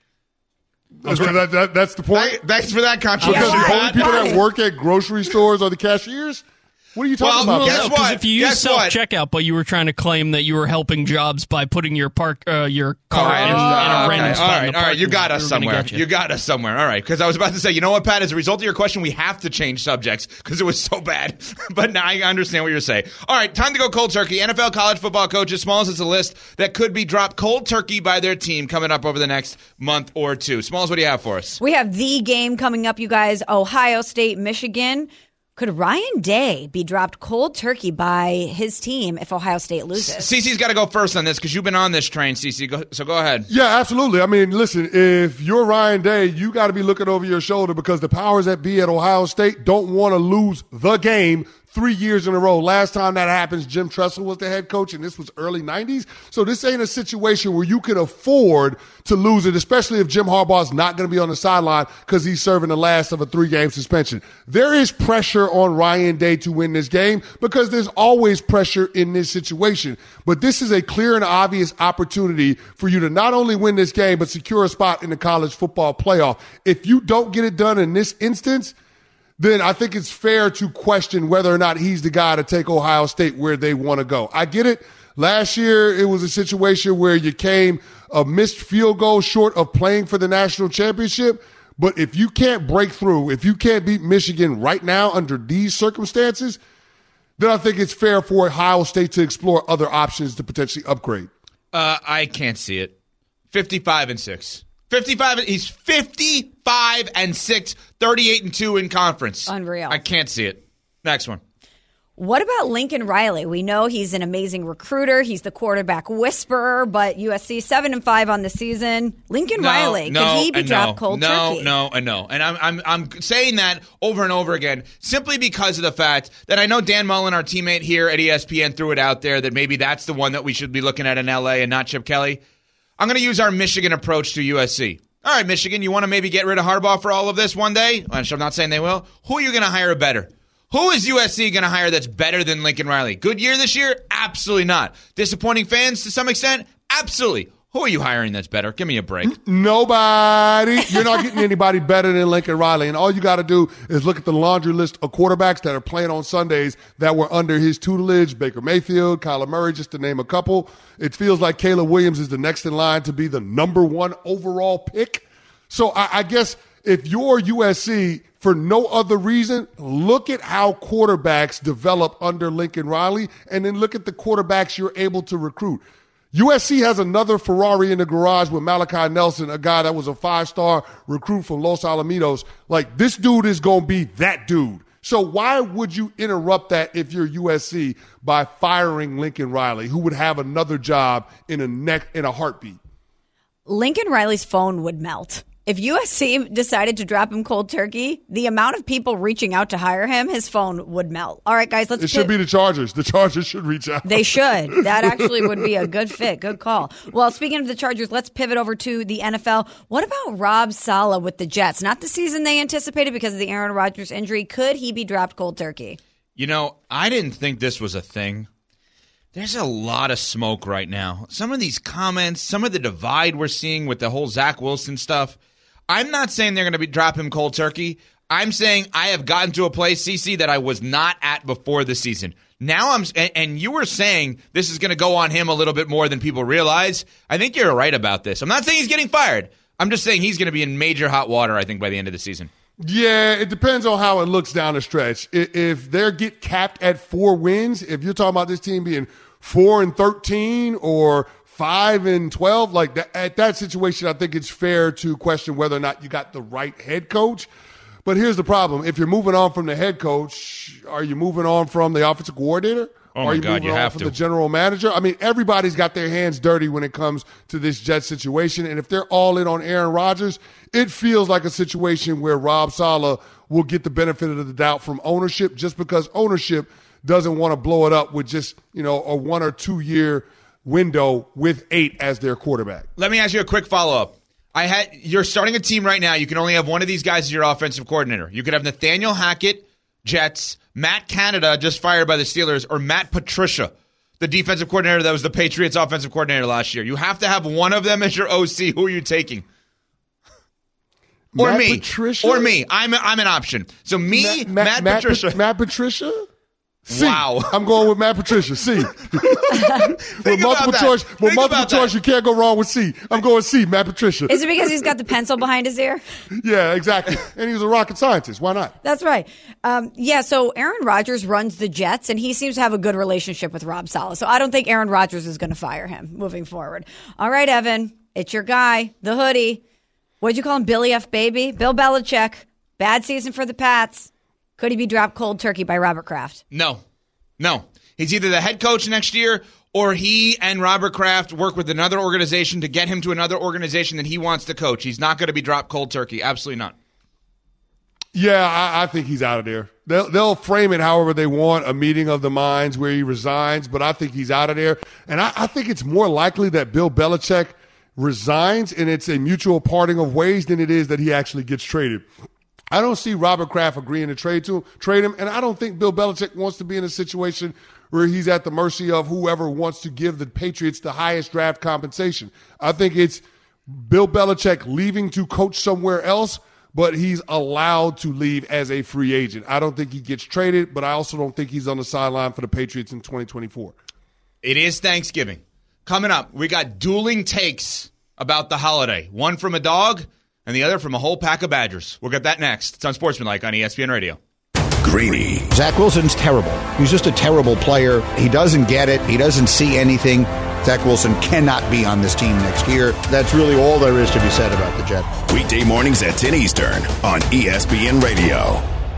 Okay, that, that, that's the point. Thank- Thanks for that Because contribution. the why? only people Why? that work at grocery stores are the cashiers? What are you talking Well, about? guess Pat? No, 'cause what? if you use Guess what? self-checkout, but you were trying to claim that you were helping jobs by putting your park, uh, your All car right, in, in a okay. random all spot in right, the all right. You parking got lot, us we were gonna somewhere. get You. you. got us somewhere. All right, because I was about to say, you know what, Pat? As a result of your question, we have to change subjects because it was so bad. But now I understand what you're saying. All right, time to go cold turkey. N F L college football coaches, Smalls is a list that could be dropped cold turkey by their team coming up over the next month or two. Smalls, what do you have for us? We have the game coming up, you guys. Ohio State, Michigan. Could Ryan Day be dropped cold turkey by his team if Ohio State loses? CeCe's got to go first on this because you've been on this train, CeCe. Go, so go ahead. Yeah, absolutely. I mean, listen, if you're Ryan Day, you got to be looking over your shoulder because the powers that be at Ohio State don't want to lose the game three years in a row. Last time that happens, Jim Tressel was the head coach, and this was early nineties. So this ain't a situation where you can afford to lose it, especially if Jim Harbaugh's not going to be on the sideline because he's serving the last of a three-game suspension. There is pressure on Ryan Day to win this game because there's always pressure in this situation. But this is a clear and obvious opportunity for you to not only win this game, but secure a spot in the college football playoff. If you don't get it done in this instance, then I think it's fair to question whether or not he's the guy to take Ohio State where they want to go. I get it. Last year, it was a situation where you came a missed field goal short of playing for the national championship. But if you can't break through, if you can't beat Michigan right now under these circumstances, then I think it's fair for Ohio State to explore other options to potentially upgrade. Uh, I can't see it. fifty-five and six. fifty-five. He's fifty-five and six, thirty-eight and two in conference. Unreal. I can't see it. Next one. What about Lincoln Riley? We know he's an amazing recruiter. He's the quarterback whisperer, but U S C seven and five on the season. Lincoln No, Riley, no, could he be and dropped no, cold no, turkey? No, and no, and I'm I'm I'm saying that over and over again simply because of the fact that I know Dan Mullen, our teammate here at E S P N, threw it out there that maybe that's the one that we should be looking at in L A and not Chip Kelly. I'm going to use our Michigan approach to U S C. All right, Michigan, you want to maybe get rid of Harbaugh for all of this one day? I'm not saying they will. Who are you going to hire better? Who is U S C going to hire that's better than Lincoln Riley? Good year this year? Absolutely not. Disappointing fans to some extent? Absolutely. Who are you hiring that's better? Give me a break. Nobody. You're not getting anybody better than Lincoln Riley. And all you got to do is look at the laundry list of quarterbacks that are playing on Sundays that were under his tutelage. Baker Mayfield, Kyler Murray, just to name a couple. It feels like Caleb Williams is the next in line to be the number one overall pick. So I, I guess if you're U S C, for no other reason, look at how quarterbacks develop under Lincoln Riley and then look at the quarterbacks you're able to recruit. U S C has another Ferrari in the garage with Malachi Nelson, a guy that was a five-star recruit from Los Alamitos. Like, this dude is going to be that dude. So why would you interrupt that if you're U S C by firing Lincoln Riley, who would have another job in a neck in a heartbeat? Lincoln Riley's phone would melt. If U S C decided to drop him cold turkey, the amount of people reaching out to hire him, his phone would melt. All right, guys, let's. It should pit- be the Chargers. The Chargers should reach out. They should. That actually would be a good fit. Good call. Well, speaking of the Chargers, let's pivot over to the N F L. What about Rob Saleh with the Jets? Not the season they anticipated because of the Aaron Rodgers injury. Could he be dropped cold turkey? You know, I didn't think this was a thing. There's a lot of smoke right now. Some of these comments, some of the divide we're seeing with the whole Zach Wilson stuff. I'm not saying they're going to be drop him cold turkey. I'm saying I have gotten to a place, C C, that I was not at before the season. Now I'm, and, and you were saying this is going to go on him a little bit more than people realize. I think you're right about this. I'm not saying he's getting fired. I'm just saying he's going to be in major hot water, I think, by the end of the season. Yeah, it depends on how it looks down the stretch. If they get capped at four wins, if you're talking about this team being four and thirteen or five and twelve, like that, at that situation, I think it's fair to question whether or not you got the right head coach. But here's the problem. If you're moving on from the head coach, are you moving on from the offensive coordinator? Oh, my are you God, moving you on have from to. the general manager? I mean, everybody's got their hands dirty when it comes to this Jets situation. And if they're all in on Aaron Rodgers, it feels like a situation where Rob Saleh will get the benefit of the doubt from ownership just because ownership doesn't want to blow it up with just, you know, a one or two year window with eight as their quarterback. Let me ask you a quick follow-up. I had you're starting a team right now. You can only have one of these guys as your offensive coordinator. You could have Nathaniel Hackett, Jets, Matt Canada, just fired by the Steelers, or Matt Patricia, the defensive coordinator that was the Patriots offensive coordinator last year. You have to have one of them as your O C. Who are you taking? Or Matt me. Patricia? Or me. I'm I'm an option. So me, Ma- Ma- Matt, Matt Patricia. Pa- Matt Patricia? C. Wow. I'm going with Matt Patricia. C. with multiple that. choice, with Think multiple about choice, that. you can't go wrong with C. I'm going C. Matt Patricia. Is it because he's got the pencil behind his ear? Yeah, exactly. And he was a rocket scientist. Why not? That's right. Um, yeah, so Aaron Rodgers runs the Jets, and he seems to have a good relationship with Rob Saleh. So I don't think Aaron Rodgers is going to fire him moving forward. All right, Evan, it's your guy, the hoodie. What'd you call him, Billy F. Baby? Bill Belichick. Bad season for the Pats. Could he be dropped cold turkey by Robert Kraft? No. No. He's either the head coach next year or he and Robert Kraft work with another organization to get him to another organization that he wants to coach. He's not going to be dropped cold turkey. Absolutely not. Yeah, I, I think he's out of there. They'll, they'll frame it however they want, a meeting of the minds where he resigns, but I think he's out of there. And I, I think it's more likely that Bill Belichick resigns and it's a mutual parting of ways than it is that he actually gets traded. I don't see Robert Kraft agreeing to trade to him, trade him, and I don't think Bill Belichick wants to be in a situation where he's at the mercy of whoever wants to give the Patriots the highest draft compensation. I think it's Bill Belichick leaving to coach somewhere else, but he's allowed to leave as a free agent. I don't think he gets traded, but I also don't think he's on the sideline for the Patriots in twenty twenty-four. It is Thanksgiving. Coming up, we got dueling takes about the holiday. One from a dog and the other from a whole pack of Badgers. We'll get that next. It's on Sportsmanlike on E S P N Radio. Greeny. Zach Wilson's terrible. He's just a terrible player. He doesn't get it. He doesn't see anything. Zach Wilson cannot be on this team next year. That's really all there is to be said about the Jets. Weekday mornings at ten Eastern on E S P N Radio.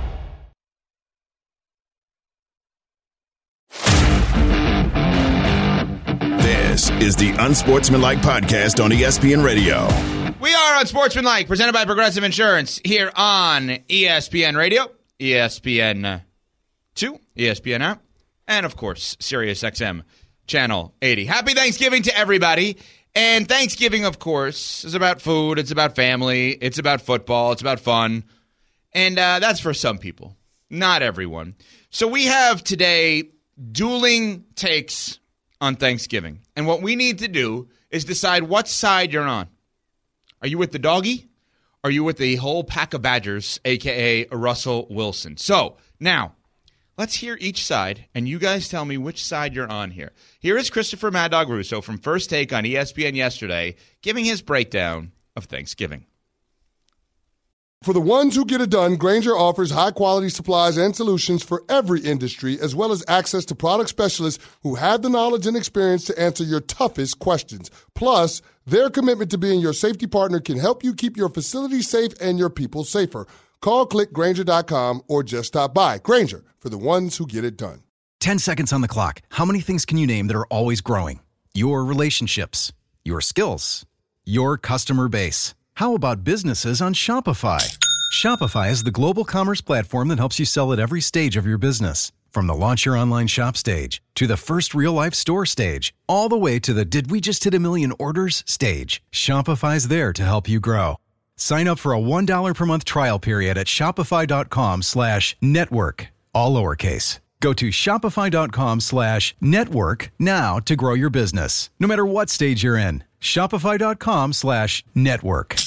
This is the Unsportsmanlike Podcast on E S P N Radio. We are on Sportsmanlike, presented by Progressive Insurance, here on E S P N Radio, E S P N two, E S P N app, and, of course, Sirius X M Channel eighty. Happy Thanksgiving to everybody. And Thanksgiving, of course, is about food, it's about family, it's about football, it's about fun. And uh, that's for some people, not everyone. So we have today dueling takes on Thanksgiving. And what we need to do is decide what side you're on. Are you with the doggy? Are you with the whole pack of Badgers, a k a. Russell Wilson? So, now, let's hear each side, and you guys tell me which side you're on here. Here is Christopher Mad Dog Russo from First Take on E S P N yesterday, giving his breakdown of Thanksgiving. For the ones who get it done, Grainger offers high-quality supplies and solutions for every industry, as well as access to product specialists who have the knowledge and experience to answer your toughest questions. Plus, their commitment to being your safety partner can help you keep your facility safe and your people safer. Call, click Grainger dot com, or just stop by. Grainger, for the ones who get it done. Ten seconds on the clock. How many things can you name that are always growing? Your relationships, your skills, your customer base. How about businesses on Shopify? Shopify is the global commerce platform that helps you sell at every stage of your business. From the launch your online shop stage, to the first real-life store stage, all the way to the did we just hit a million orders stage, Shopify's there to help you grow. Sign up for a one dollar per month trial period at shopify.com slash network, all lowercase. Go to shopify.com slash network now to grow your business, no matter what stage you're in. Shopify.com slash network.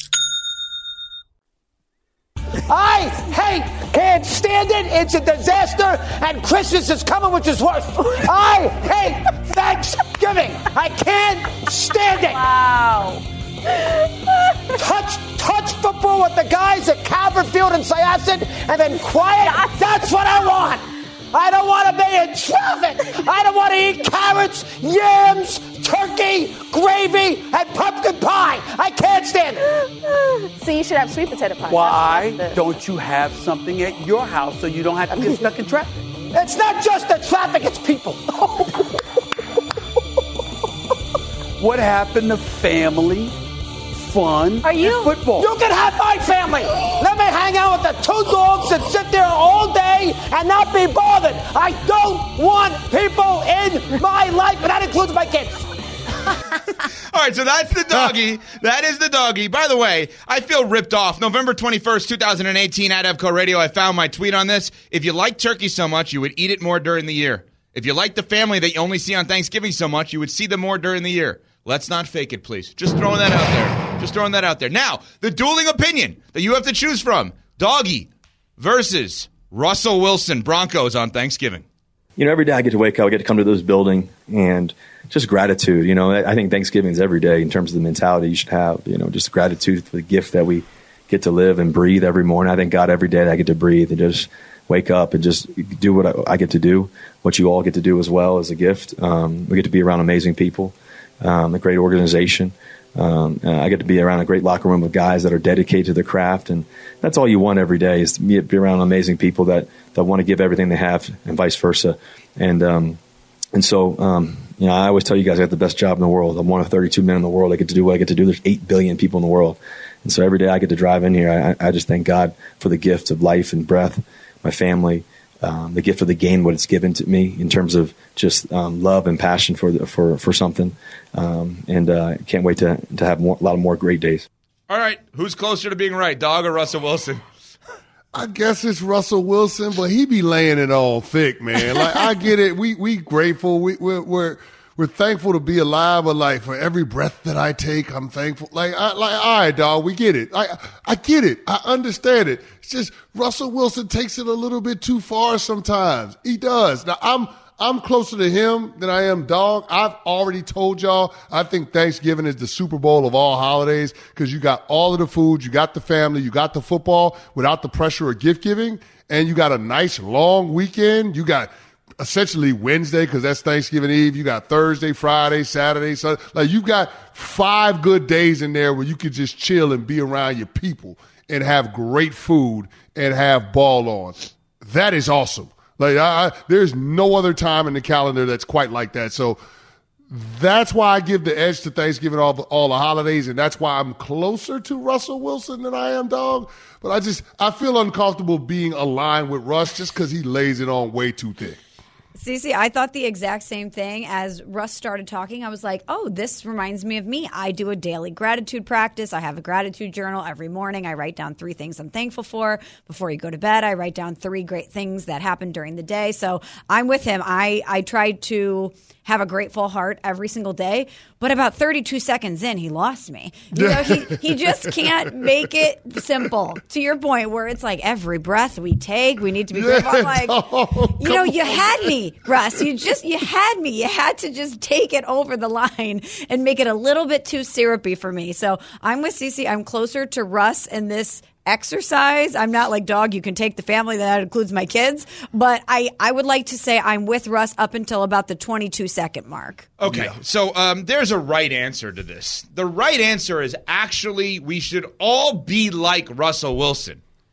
I hate, can't stand it. It's a disaster, and Christmas is coming, which is worse. I hate Thanksgiving. I can't stand it. Wow. Touch, touch football with the guys at Calvert Field and Syosset, and then quiet. That's what I want. I don't want to be in traffic. I don't want to eat carrots, yams, turkey, gravy, and pumpkin pie. I can't stand it. So you should have sweet potato pie. Why don't you have something at your house so you don't have to get stuck in traffic? It's not just the traffic, it's people. What happened to family, fun, Are you? and football? You can have my family. Let me hang out with the two dogs and sit there all day and not be bothered. I don't want people in my life, and that includes my kids. All right, so that's the doggy. That is the doggy. By the way, I feel ripped off. November twenty-first, twenty eighteen, at Evco Radio, I found my tweet on this. If you like turkey so much, you would eat it more during the year. If you like the family that you only see on Thanksgiving so much, you would see them more during the year. Let's not fake it, please. Just throwing that out there. Just throwing that out there. Now, the dueling opinion that you have to choose from. Doggy versus Russell Wilson, Broncos on Thanksgiving. You know, every day I get to wake up, I get to come to this building, and just gratitude. You know, I think Thanksgiving is every day in terms of the mentality you should have. You know, just gratitude for the gift that we get to live and breathe every morning. I thank God every day that I get to breathe and just wake up and just do what I, I get to do, what you all get to do as well as a gift. Um, we get to be around amazing people, um, a great organization. Um, uh, I get to be around a great locker room of guys that are dedicated to the craft, and that's all you want every day is to be, be around amazing people that, that want to give everything they have, and vice versa. And um, and so, um, you know, I always tell you guys I have the best job in the world. I'm one of thirty-two men in the world. I get to do what I get to do. There's eight billion people in the world, and so every day I get to drive in here. I, I just thank God for the gift of life and breath, my family, um, the gift of the game, what it's given to me in terms of just um, love and passion for the, for for something. Um, and uh, can't wait to to have more, a lot of more great days. All right, who's closer to being right, Dog or Russell Wilson? I guess it's Russell Wilson, but he be laying it on thick, man. Like, I get it. We we grateful. We we're we're, we're thankful to be alive. But like, for every breath that I take, I'm thankful. Like, I, like, all right, dog, we get it. I I get it. I understand it. It's just Russell Wilson takes it a little bit too far sometimes. He does. Now I'm. I'm closer to him than I am Dog. I've already told y'all I think Thanksgiving is the Super Bowl of all holidays because you got all of the food, you got the family, you got the football without the pressure of gift giving, and you got a nice long weekend. You got essentially Wednesday because that's Thanksgiving Eve. You got Thursday, Friday, Saturday, Sunday. Like, you've got five good days in there where you could just chill and be around your people and have great food and have ball on. That is awesome. Like, I, I, there's no other time in the calendar that's quite like that. So that's why I give the edge to Thanksgiving, all the, all the holidays, and that's why I'm closer to Russell Wilson than I am Dog. But I just I feel uncomfortable being aligned with Russ just because he lays it on way too thick. Cece, I thought the exact same thing. As Russ started talking, I was like, oh, this reminds me of me. I do a daily gratitude practice. I have a gratitude journal every morning. I write down three things I'm thankful for. Before you go to bed, I write down three great things that happened during the day. So I'm with him. I, I tried to have a grateful heart every single day. But about thirty-two seconds in, he lost me. You know, he, he just can't make it simple. To your point, where it's like every breath we take, we need to be grateful. I'm like, oh, you know, you had me, Russ. You just, you had me. You had to just take it over the line and make it a little bit too syrupy for me. So I'm with Cece. I'm closer to Russ in this exercise. I'm not like Dog, you can take the family, that includes my kids. But I, I would like to say I'm with Russ up until about the twenty-two second mark. Okay, yeah. so um, there's a right answer to this. The right answer is actually we should all be like Russell Wilson.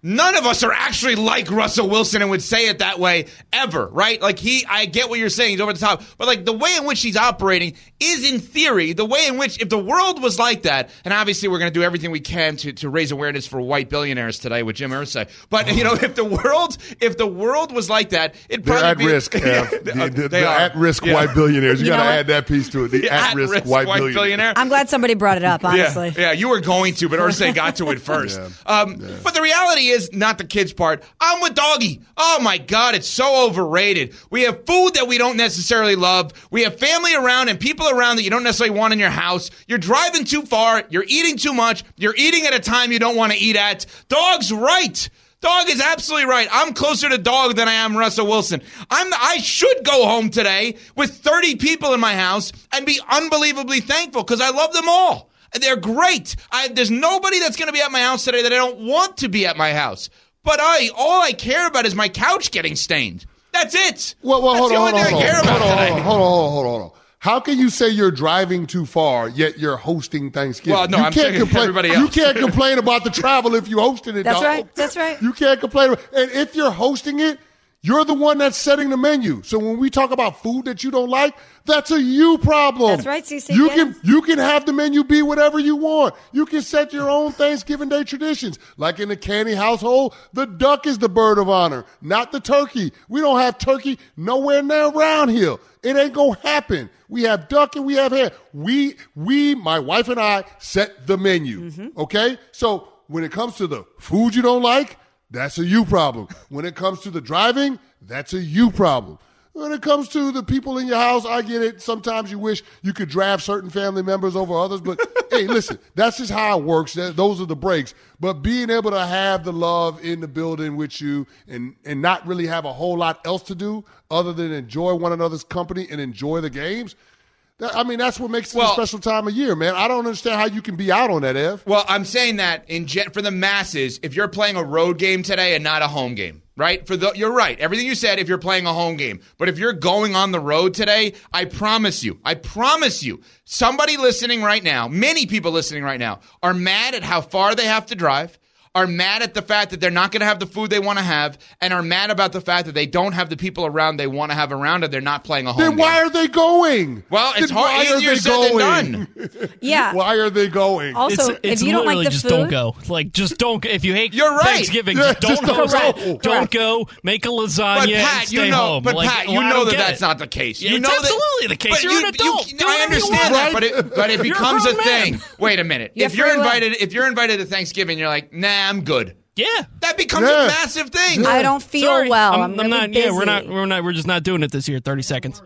none of us are actually like Russell Wilson and would say it that way ever, right? Like he, I get what you're saying, he's over the top, but like the way in which he's operating is in theory the way in which if the world was like that, and obviously we're going to do everything we can to, to raise awareness for white billionaires today with Jim Irsay, but you know, if the world, if the world was like that, it'd They're probably at be, risk, Kev. Yeah, the, the, they the are. at-risk Yeah. white billionaires. You, You got to know what? add that piece to it. The, The at-risk, at-risk white, white billionaire. billionaire. I'm glad somebody brought it up, honestly. Yeah, yeah, you were going to, but Irsay got to it first. Yeah. Um, Yeah. But the reality is, not the kids part. I'm with Doggy. Oh my God, it's so overrated. We have food that we don't necessarily love. We have family around and people around that you don't necessarily want in your house. You're driving too far. You're eating too much. You're eating at a time you don't want to eat at. Dog's right. Dog is absolutely right. I'm closer to Dog than I am Russell Wilson. I'm. I should go home today with thirty people in my house and be unbelievably thankful because I love them all. They're great. I, there's nobody that's going to be at my house today that I don't want to be at my house. But I, all I care about is my couch getting stained. That's it. Well, well, that's hold the on, only hold thing on, I care hold about on, today. hold on, hold on, hold on, hold on, hold on. How can you say you're driving too far, yet you're hosting Thanksgiving? Well, no, you I'm can't saying complain. everybody You else. can't complain about the travel if you're hosting it. That's dog. right. That's right. You can't complain. And if you're hosting it, you're the one that's setting the menu. So when we talk about food that you don't like, that's a you problem. That's right, C C. You Get can it. you can have the menu be whatever you want. You can set your own Thanksgiving Day traditions. Like in the Canny household, the duck is the bird of honor, not the turkey. We don't have turkey nowhere near around here. It ain't gonna happen. We have duck and we have ham. We we my wife and I set the menu. Mm-hmm. Okay? So when it comes to the food you don't like, that's a you problem. When it comes to the driving, that's a you problem. When it comes to the people in your house, I get it. Sometimes you wish you could draft certain family members over others. But, hey, listen, that's just how it works. That, those are the breaks. But being able to have the love in the building with you and, and not really have a whole lot else to do other than enjoy one another's company and enjoy the games, that, I mean, that's what makes it Well- a special time of year, man. I don't understand how you can be out on that, Ev. Well, I'm saying that in jet for the masses, if you're playing a road game today and not a home game, right? For the, you're right. Everything you said, if you're playing a home game. But if you're going on the road today, I promise you, I promise you, somebody listening right now, many people listening right now, are mad at how far they have to drive, are mad at the fact that they're not going to have the food they want to have, and are mad about the fact that they don't have the people around they want to have around and they're not playing a home Then game. why are they going? Well, it's Then hard, why are easier they said than going? done. Yeah. Why are they going? Also, it's, it's if you don't like literally the just food, don't go. Like, just don't. If you hate You're right. Thanksgiving, Yeah, just don't just don't host go. it. Don't go. Make a lasagna But and Pat, stay you know, home. but Like, Pat, you well, I know don't that get that's it. not the case. Yeah, You it's know that, absolutely the case. but You're you, an adult. You, Do I whatever you understand want. that, but it, but it You're a becomes a grown man. thing. Wait a minute. You If have you're free will. invited, if you're invited to Thanksgiving, you're like, nah, I'm good. Yeah. That becomes Yeah. a massive thing. I don't feel Sorry. well. I'm, I'm, I'm really not. busy. Yeah, we're not. We're not. We're just not doing it this year. Thirty seconds.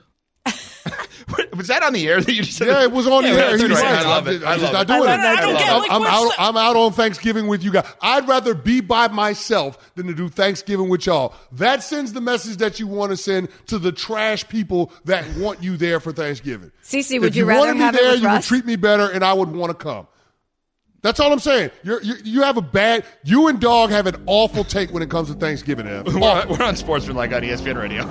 Was that on the air that you just said? Yeah, it was on Yeah, the air. that's He's right. right. I love I'm it. just- I I'm just love not it. doing I it. love it. I don't get, I'm, like, I'm what's out. the- I'm out on Thanksgiving with you guys. I'd rather be by myself than to do Thanksgiving with y'all. That sends the message that you want to send to the trash people that want you there for Thanksgiving. Cece, would if you you rather wanted me have it there, with you would Russ? treat me better, and I would want to come. That's all I'm saying. You're, you you have a bad. You and Dog have an awful take when it comes to Thanksgiving, Ev. We're, we're on Sportsmanlike on E S P N Radio.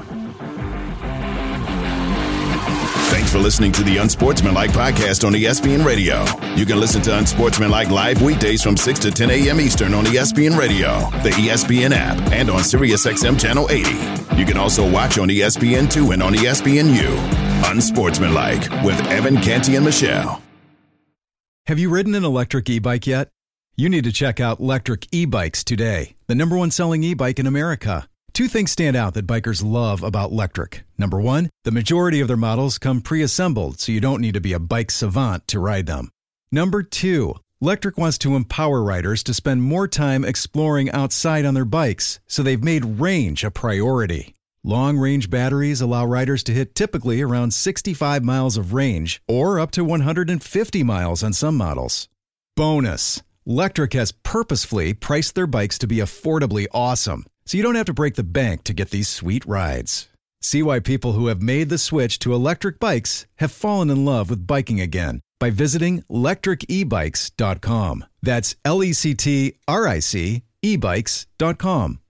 Thanks for listening to the Unsportsmanlike podcast on E S P N Radio. You can listen to Unsportsmanlike live weekdays from six to ten a.m. Eastern on E S P N Radio, the E S P N app, and on SiriusXM Channel eighty. You can also watch on E S P N two and on E S P N U. Unsportsmanlike with Evan, Canty, and Michelle. Have you ridden an electric e-bike yet? You need to check out Lectric E-Bikes today, the number one selling e-bike in America. Two things stand out that bikers love about Lectric. Number one, the majority of their models come pre-assembled, so you don't need to be a bike savant to ride them. Number two, Lectric wants to empower riders to spend more time exploring outside on their bikes, so they've made range a priority. Long-range batteries allow riders to hit typically around sixty-five miles of range, or up to one hundred fifty miles on some models. Bonus, Lectric has purposefully priced their bikes to be affordably awesome, so you don't have to break the bank to get these sweet rides. See why people who have made the switch to electric bikes have fallen in love with biking again by visiting lectric e bikes dot com. That's L E C T R I C e bikes dot com.